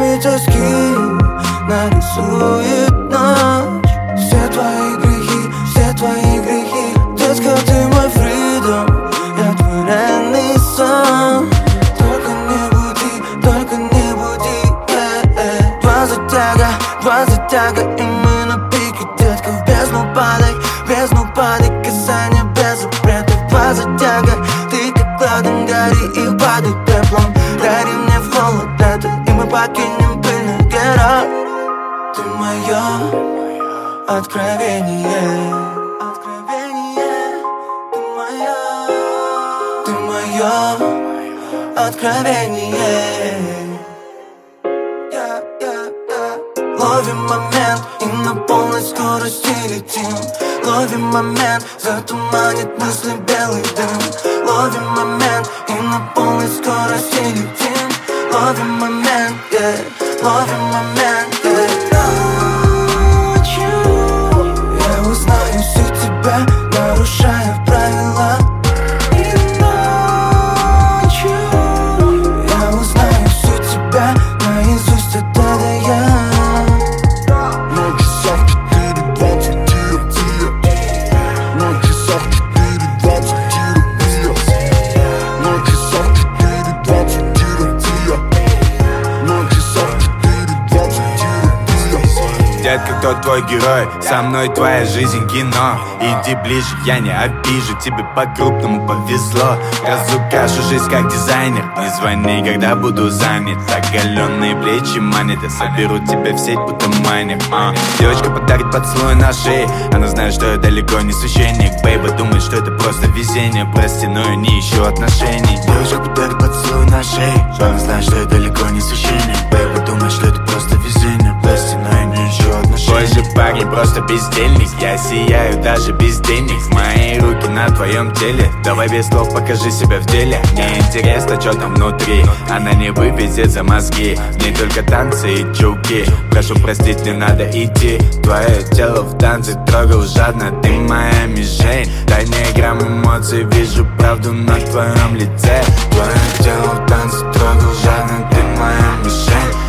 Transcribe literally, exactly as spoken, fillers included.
красками тоски нарисует ночь. Все твои грехи, все твои грехи. Детка, ты мой фридом, я твой реальный сон. Только не буди, только не буди, yeah. Два затяга, два затяга, и мы на пике, детка. В бездну падай, в бездну падай, касание без запретов. Два затяга, ты как ладан, гори и падай теплом. Дари мне в холод это, и мы покинем пыльный город. Ты мое откровение, откровение. Ты мое, ты мое откровение. Yeah, yeah, yeah. Ловим момент и на полной скорости летим. Ловим момент, затуманит мысли белый дым. Ловим момент и на полной скорости летим. Ловим момент, yeah. Ловим момент, yeah. Ночью я узнаю всю тебя, нарушая правила. И ночью я узнаю всю тебя наизусть от А до Я. На часах четыре двадцать На часах четыре двадцать На часах четыре двадцать На часах четыре двадцать Детка, кто твой герой? Со мной твоя жизнь кино. Иди ближе, я не обижу, тебе по-крупному повезло. Разукашу жизнь как дизайнер. Не звони, когда буду занят. Оголенные плечи манят, я соберу тебя в сеть, будто майнер. а. Девочка подарит поцелуй на шее. Она знает, что я далеко не священник. Бейба думает, что это просто везение. Прости, но я не ищу отношений. Девочка подарит поцелуй на шее. Она знает, что я далеко не священник. Бейба думает, что это просто везение. Прости, но я не ищу отношений. Позже парень просто бездельник. Я сияю даже без денег. Мои руки на твоем теле. Давай без слов покажи себя в деле. Мне интересно, что там внутри. Она не вывезет за мозги. Не только танцы и чулки. Прошу простить, не надо идти. Твое тело в танце трогал жадно. Ты моя мишень. Дай мне грамм эмоций. Вижу правду на твоем лице. Твое тело в танце трогал жадно. Ты моя мишень.